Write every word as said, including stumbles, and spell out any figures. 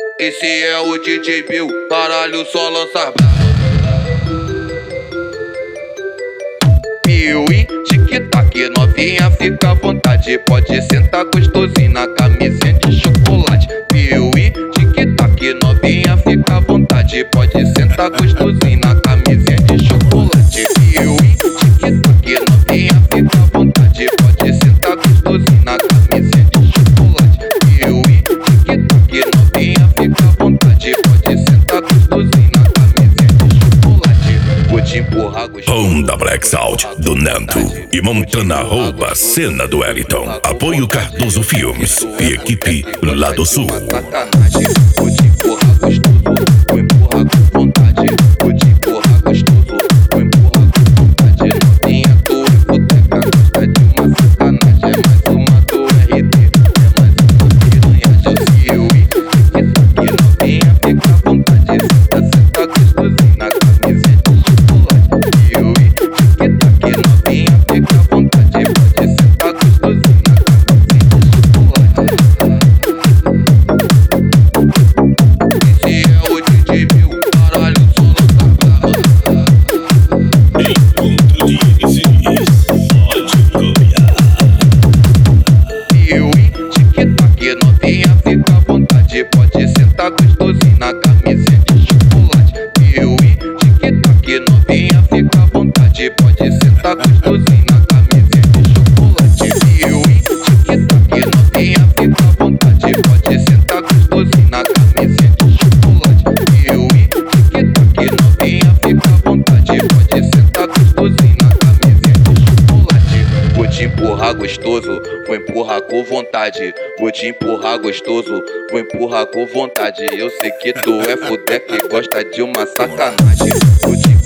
Esse é o D J Bill, caralho, só lança brava. Piuí, tic-tac, novinha, fica à vontade. Pode sentar gostosinho na camisinha de chocolate. Piuí, tic-tac, novinha, fica à vontade. Pode sentar gostosinho na camisinha de chocolate. Piuí, tic-tac, novinha, fica à vontade. Pode sentar gostosinho na camisinha de chocolate. Piuí, tic-tac, novinha, fica à vontade. Pode sentar gostosinho na camisinha de chocolate. Vou te empurrar gostoso. Onda Black Sound do Nanto e Montana rouba a cena do Wellington. Apoio Cardoso Filmes e equipe Lado Sul. Sacanagem, vou te empurrar gostoso, vou empurrar com vontade. Vou te empurrar gostoso, vou empurrar com vontade. Novinha do hipoteca, gosta de uma sacanagem. É mais uma do R D, é mais uma piranha. Já se eu ir, tic-tac, novinha, fica à vontade. Senta, senta gostosinho na camisinha de chocolate. Eu ir, tic-tac, novinha, fica à vontade. Pode sentar gostosinho na camisinha de chocolate. Esse é o D J Bill, caralho, só lança brava. Encontro de M Cs, pode copiar. Piuí, tic-tac, novinha, fica à vontade. Pode sentar gostosinho na camisinha de chocolate. Piuí, tic-tac, novinha, fica à vontade. Pode sentar gostosinho na camisinha de chocolate. Piuí, tic-tac, novinha, fica à vontade. Pode sentar gostosinho na camisinha de chocolate. Piuí, tic-tac, novinha, fica à vontade. Pode sentar gostosinho na camisinha de chocolate. Vou te empurrar gostoso, vou empurrar com vontade. Vou te empurrar gostoso, vou empurrar com vontade. Eu sei que tu é fudeca e gosta de uma sacanagem. Vou te